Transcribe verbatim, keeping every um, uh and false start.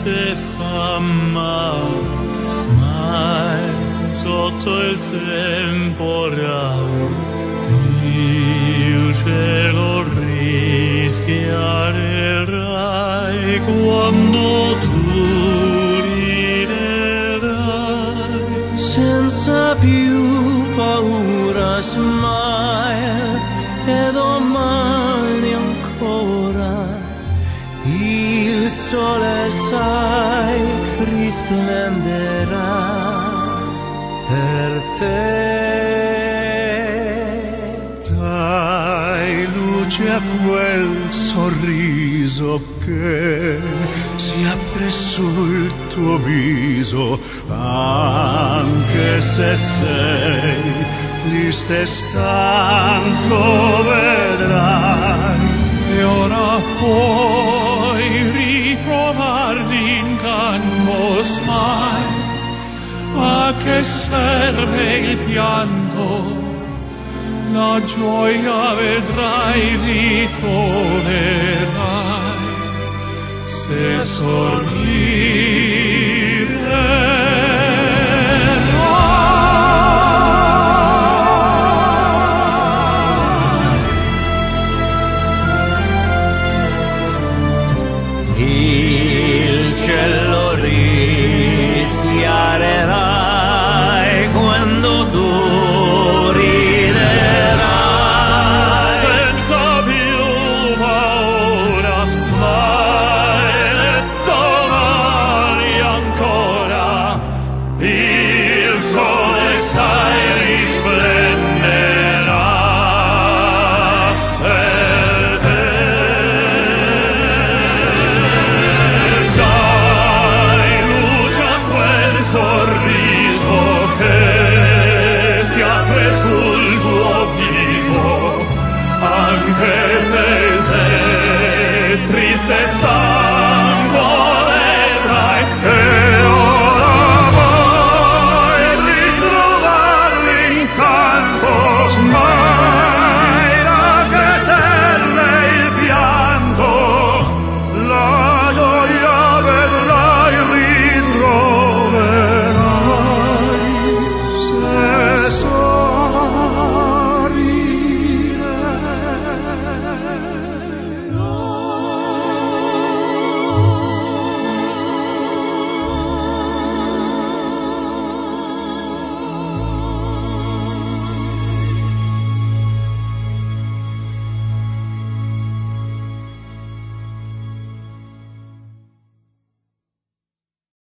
se fa male, smile sotto il temporale, il cielo rischiarerai quando tu riderai, senza più paura, smile, e domani ancora il sole, sai, risplenderà per te. Dai luce a quel sorriso che si apre sul tuo viso, anche se sei triste e stanco, vedrai che ora puoi ritrovar l'incanto, smile. A che serve il pianto? La gioia vedrai, ritroverai se sorridi.